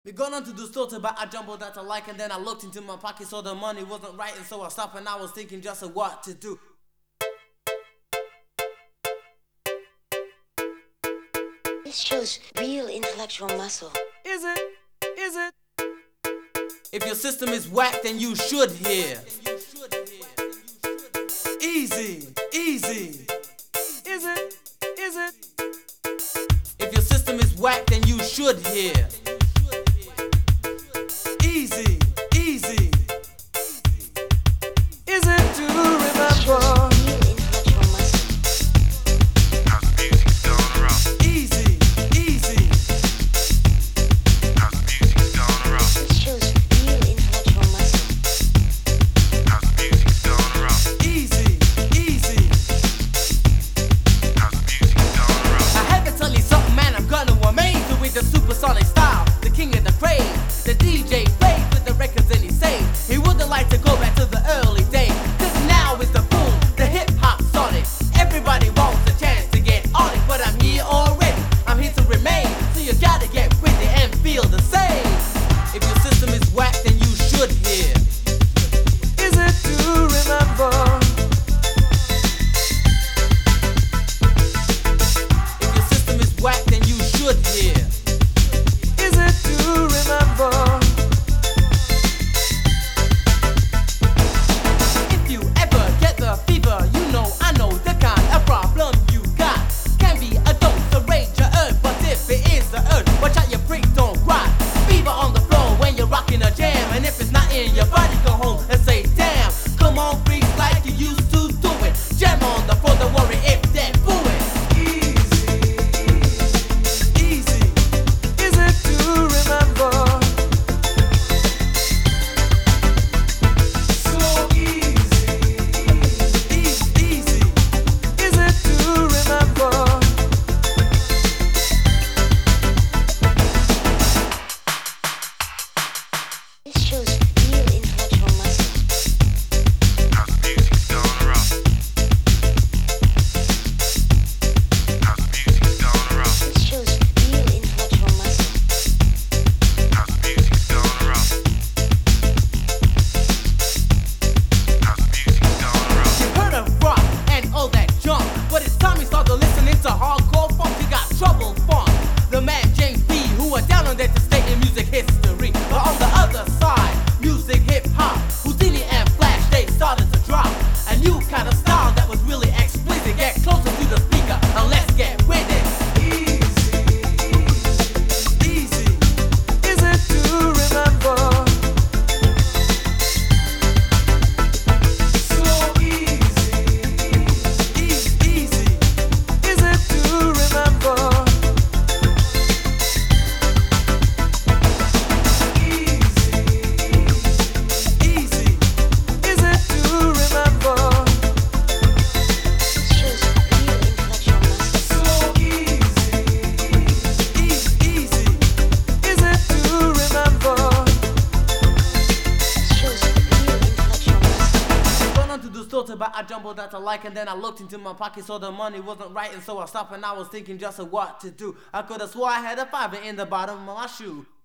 We gone on to the store to buy a jumbo that I like, and then I looked into my pocket, so the money wasn't right, and so I stopped and I was thinking just of what to do. This shows real intellectual muscle. Is it? Is it? If your system is whack, then you should hear. Easy, easy. Is it? Is it? If your system is whack, then you should hear. Easy, easy. Is it to remember? Easy, easy. This shows real intellectual muscle. Easy, easy. I had to tell you something, man, I'm gonna amaze you with the supersonic style, the king of the craze. The DJ plays with the records and he says he wouldn't like to go back to the early days, 'cause now it's the boom, the hip-hop sonic. Everybody wants a chance to get on it, but I'm here already, I'm here to remain. So you gotta get with it and feel the same. If your system is whack, then you should hear. Is it to remember? If your system is whack, then you should hear. Is it to remember? If you ever get the fever, you know I know the kind of problem you got. Can be a dose, a rage, a urge, but if it is a urge, watch out your freak don't rot. Fever on the floor when you're rocking a jam, and if it's not in your body, go home and say damn. Come on, freaks, like you used to do it. Jam on the floor, don't worry if they're booing. Easy, is it to remember? So easy, easy, is it to remember? This shows real intellectual muscle. This shows real intellectual muscle. You've heard of rock and all that junk, but it's time you start to listening to hardcore funk. You got Trouble Funk, the man James B, who are down on there to stay in music history. But on the other side, music hip hop, Houdini and Flash, they started to drop a new kind of style that was really explicit. Get closer to the speaker and let's get with it. Easy, is it to remember? So easy, is it to remember? Easy, is it to remember? This shows real intellectual muscle. So easy, is it to remember? This shows real intellectual muscle. Gone on to the store to buy a jumbo that I like, and then I looked into my pocket, so the money wasn't right, and so I stopped and I was thinking just of what to do. I could have swore I had a $5 in the bottom of my shoe.